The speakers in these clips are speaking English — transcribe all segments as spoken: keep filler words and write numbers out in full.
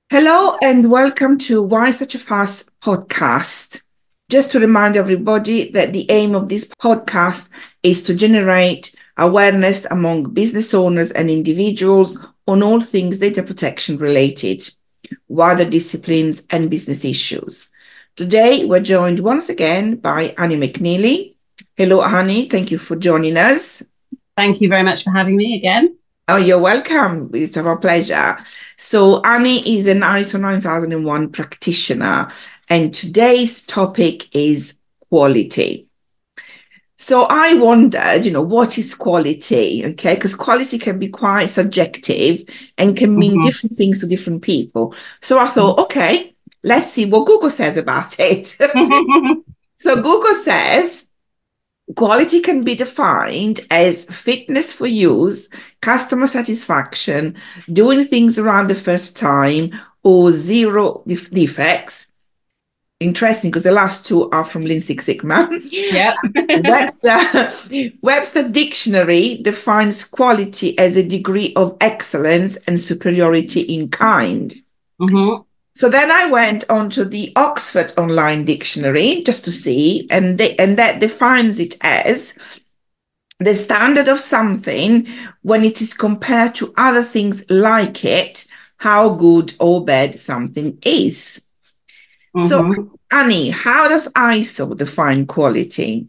Hello and welcome to Why Such a Fast podcast. Just to remind everybody that the aim of this podcast is to generate awareness among business owners and individuals on all things data protection related, wider disciplines and business issues. Today, we're joined once again by Annie McNeely. Hello, Annie. Thank you for joining us. Thank you very much for having me again. Oh, you're welcome. It's our pleasure. So Annie is an I S O nine thousand one practitioner, and today's topic is quality. So I wondered, you know, what is quality? Okay, because quality can be quite subjective and can mean Mhm. different things to different people. So I thought, okay, let's see what Google says about it. So Google says quality can be defined as fitness for use, customer satisfaction, doing things around the first time, or zero def- defects. Interesting because the last two are from Lean Six Sigma. Yeah. Webster, Webster Dictionary defines quality as a degree of excellence and superiority in kind. Mhm. So then I went on to the Oxford Online Dictionary just to see, and they, and that defines it as the standard of something when it is compared to other things like it, how good or bad something is. So, Mhm. Annie, how does I S O define quality?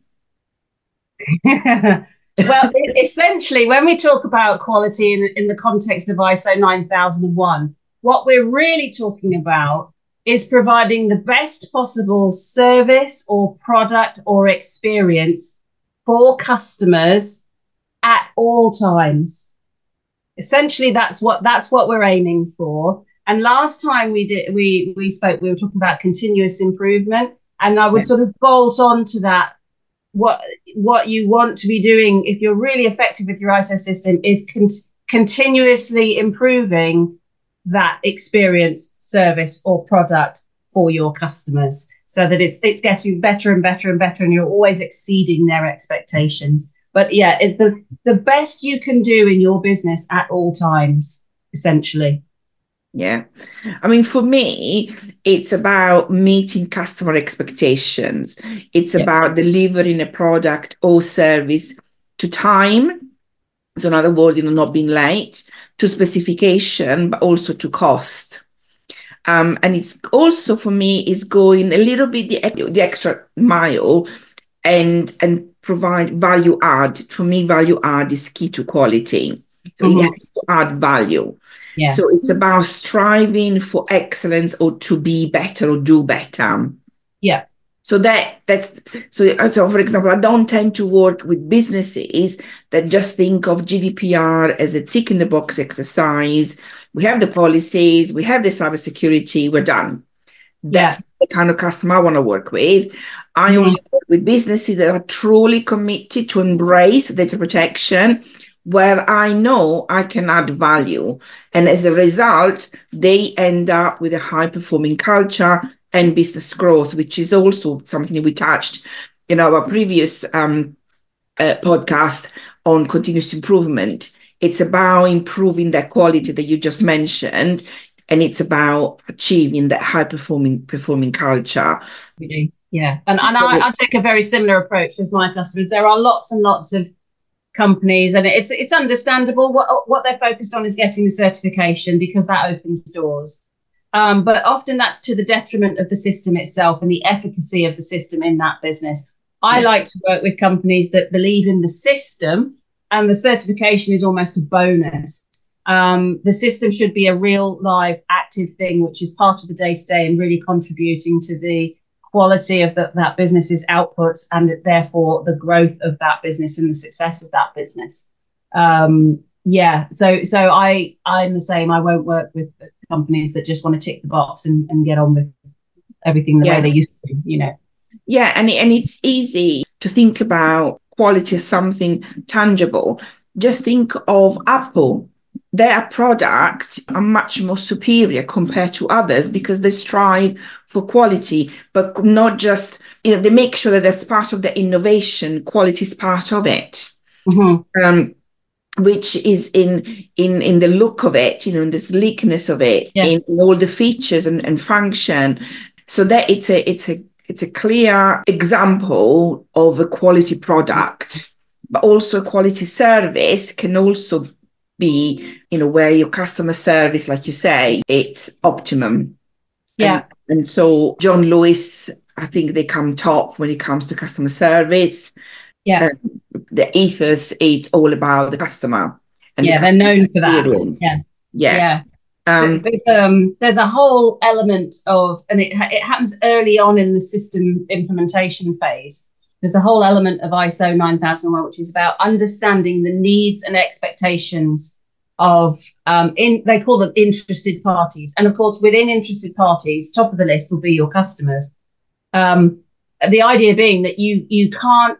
Well, e- essentially, when we talk about quality in, in the context of I S O nine thousand one, what we're really talking about is providing the best possible service or product or experience for customers at all times. Essentially, that's what that's what we're aiming for. And last time we did we we spoke, we were talking about continuous improvement, and I would Yeah. sort of bolt on to that. What what you want to be doing if you're really effective with your I S O system is con- continuously improving that experience, service, or product for your customers, so that it's it's getting better and better and better, and you're always exceeding their expectations. But yeah, it's the the best you can do in your business at all times, essentially. Yeah. I mean, for me, it's about meeting customer expectations. It's Yeah. about delivering a product or service to time. So, in other words, you know, not being late, to specification, but also to cost. Um, and it's also for me is going a little bit the, the extra mile and and provide value add. For me, value add is key to quality. So it Mhm. has to add value. Yeah. So it's about striving for excellence or to be better or do better. Yeah. So that that's so, so for example, I don't tend to work with businesses that just think of G D P R as a tick in the box exercise. We have the policies, we have the cybersecurity, we're done. Yeah. That's the kind of customer I want to work with. I only Mhm. work with businesses that are truly committed to embrace data protection, where I know I can add value. And as a result, they end up with a high performing culture and business growth, which is also something we touched in our previous um, uh, podcast on continuous improvement. It's about improving that quality that you just mentioned, and it's about achieving that high performing performing culture. We do. Yeah. And and I, I take a very similar approach with my customers. There are lots and lots of companies, and it's it's understandable. What what they're focused on is getting the certification because that opens doors. Um, but often that's to the detriment of the system itself and the efficacy of the system in that business. I Yeah, like to work with companies that believe in the system, and the certification is almost a bonus. Um, the system should be a real, live, active thing, which is part of the day to day and really contributing to the quality of the, that business's outputs, and therefore the growth of that business and the success of that business. Um, yeah, so so I I'm the same. I won't work with companies that just want to tick the box and, and get on with everything the way they yes, used to. You know. yeah, and and it's easy to think about quality as something tangible. Just think of Apple. Their products are much more superior compared to others because they strive for quality, but not just, you know, they make sure that that's part of the innovation, quality is part of it. Mm-hmm. Um, which is in in in the look of it, you know, in the sleekness of it, Yeah. in all the features and, and function, so that it's a it's a it's a clear example of a quality product, but also quality service can also be, you know, where your customer service, like you say, it's optimum. Yeah. And, and so John Lewis, I think they come top when it comes to customer service. Yeah. Um, the ethos, it's all about the customer. And yeah, the they're customer known for that. experience. Yeah. Yeah. Yeah. Um, There's, um, there's a whole element of, and it, it happens early on in the system implementation phase. There's a whole element of I S O nine thousand one, which is about understanding the needs and expectations of, um, in they call them interested parties. And of course, within interested parties, top of the list will be your customers. Um, the idea being that you you can't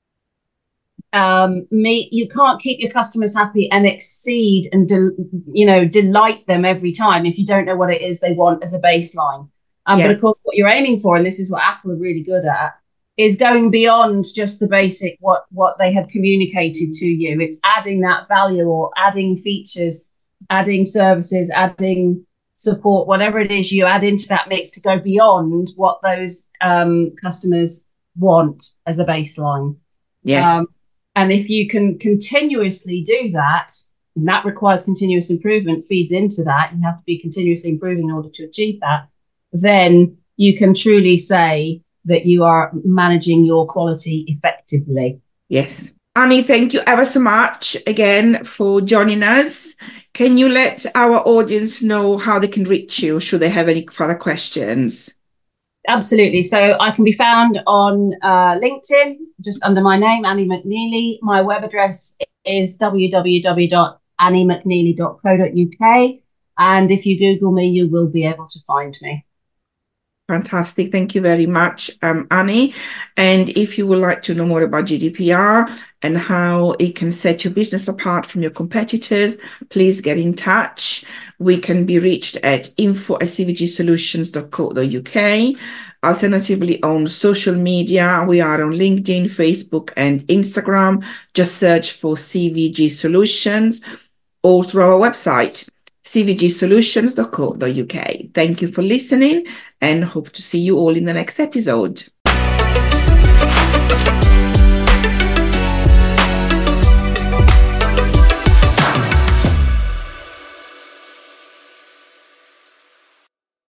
um meet you can't keep your customers happy and exceed and de- you know delight them every time if you don't know what it is they want as a baseline. Um yes. But of course what you're aiming for, and this is what Apple are really good at, is going beyond just the basic what what they have communicated to you. It's adding that value, or adding features, adding services, adding support, whatever it is you add into that mix to go beyond what those um customers want as a baseline. Yes. um And if you can continuously do that, and that requires continuous improvement, feeds into that, you have to be continuously improving in order to achieve that, then you can truly say that you are managing your quality effectively. Yes. Annie, thank you ever so much again for joining us. Can you let our audience know how they can reach you should they have any further questions? Absolutely. So I can be found on uh, LinkedIn, just under my name, Annie McNeely. My web address is w w w dot annie mcneely dot co dot u k. And if you Google me, you will be able to find me. Fantastic. Thank you very much, um, Annie. And if you would like to know more about G D P R and how it can set your business apart from your competitors, please get in touch. We can be reached at info at c v g solutions dot co dot u k. Alternatively, on social media, we are on LinkedIn, Facebook, and Instagram. Just search for C V G Solutions, or through our website, c v g solutions dot co dot u k. Thank you for listening and hope to see you all in the next episode.